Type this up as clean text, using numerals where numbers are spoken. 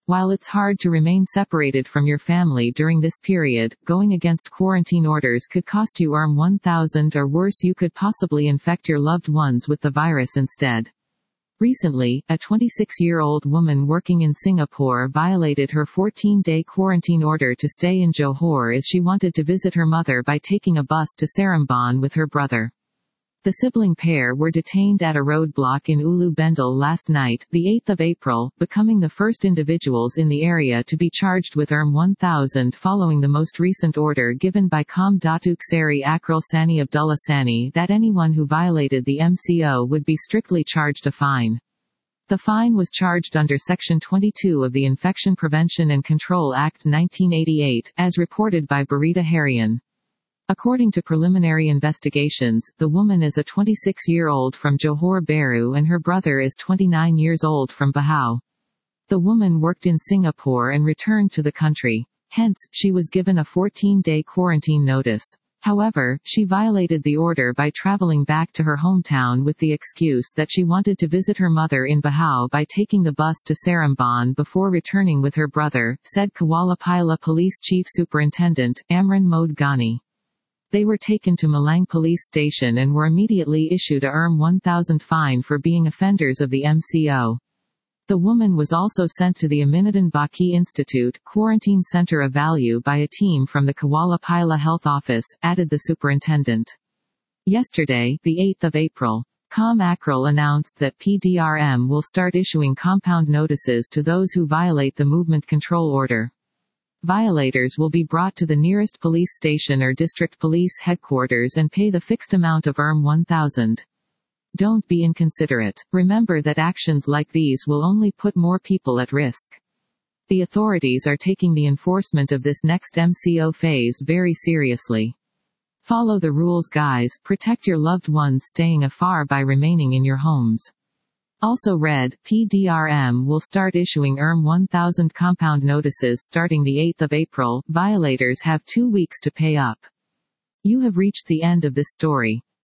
While it's hard to remain separated from your family during this period, going against quarantine orders could cost you $1,000 or worse, you could possibly infect your loved ones with the virus instead. Recently, a 26-year-old woman working in Singapore violated her 14-day quarantine order to stay in Johor as she wanted to visit her mother by taking a bus to Seremban with her brother. The sibling pair were detained at a roadblock in Ulu Bendul last night, the 8th of April, becoming the first individuals in the area to be charged with $1,000 following the most recent order given by Com Datuk Seri Akral Sani Abdullah Sani that anyone who violated the MCO would be strictly charged a fine. The fine was charged under Section 22 of the Infection Prevention and Control Act 1988, as reported by Berita Harian. According to preliminary investigations, the woman is a 26-year-old from Johor Bahru and her brother is 29 years old from Bahau. The woman worked in Singapore and returned to the country. Hence, she was given a 14-day quarantine notice. However, she violated the order by traveling back to her hometown with the excuse that she wanted to visit her mother in Bahau by taking the bus to Seremban before returning with her brother, said Kuala Pila Police Chief Superintendent, Amran Mohd Ghani. They were taken to Malang Police Station and were immediately issued a $1,000 fine for being offenders of the MCO. The woman was also sent to the Aminuddin Baki Institute Quarantine Center of Value by a team from the Kuala Pila Health Office, added the superintendent. Yesterday, the 8th of April, Com Akral announced that PDRM will start issuing compound notices to those who violate the movement control order. Violators will be brought to the nearest police station or district police headquarters and pay the fixed amount of $1,000. Don't be inconsiderate. Remember that actions like these will only put more people at risk. The authorities are taking the enforcement of this next MCO phase very seriously. Follow the rules, guys. Protect your loved ones staying afar by remaining in your homes. Also read, PDRM will start issuing $1,000 compound notices starting the 8th of April. Violators have 2 weeks to pay up. You have reached the end of this story.